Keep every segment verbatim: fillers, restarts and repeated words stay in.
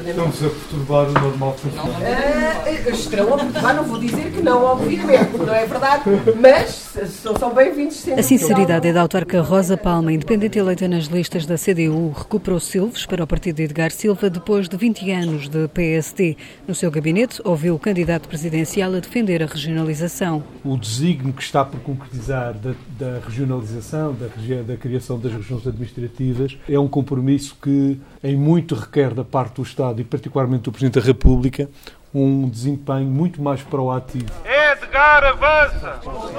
Estamos a perturbar o normal funcionamento. Uh, estarão a perturbar, não vou dizer que não, obviamente, não é verdade, mas são bem-vindos sempre. A sinceridade é da autarca Rosa Palma, independente eleita nas listas da C D U, recuperou Silves para o partido de Edgar Silva depois de vinte anos de P S D. No seu gabinete, ouviu o candidato presidencial a defender a regionalização. O desígnio que está por concretizar da, da regionalização, da, da criação das regiões administrativas, é um compromisso que em muito requer da parte do Estado e particularmente do Presidente da República um desempenho muito mais proativo. Edgar avança!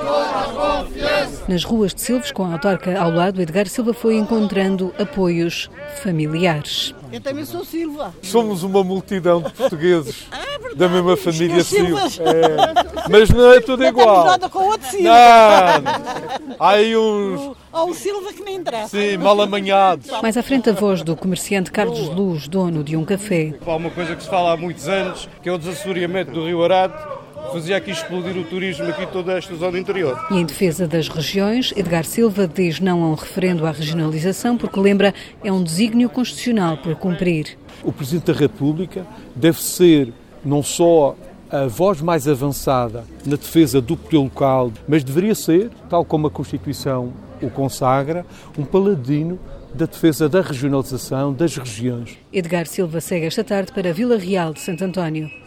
Nas ruas de Silves, com a autarca ao lado, Edgar Silva foi encontrando apoios familiares. Eu também sou Silva. Somos uma multidão de portugueses ah, verdade, da mesma família Silva. É. Mas não é tudo igual. Não nada com o outro Silva. Não. Há aí uns... Há um Silva que nem interessa. Sim, mal amanhados. Mais à frente a voz do comerciante Carlos Luz, dono de um café. Há uma coisa que se fala há muitos anos, que é o desassoreamento do Rio Arado, fazia aqui explodir o turismo aqui toda esta zona interior. E em defesa das regiões, Edgar Silva diz não a um referendo à regionalização, porque lembra, é um desígnio constitucional por cumprir. O Presidente da República deve ser não só a voz mais avançada na defesa do poder local, mas deveria ser, tal como a Constituição o consagra, um paladino da defesa da regionalização das regiões. Edgar Silva segue esta tarde para Vila Real de Santo António.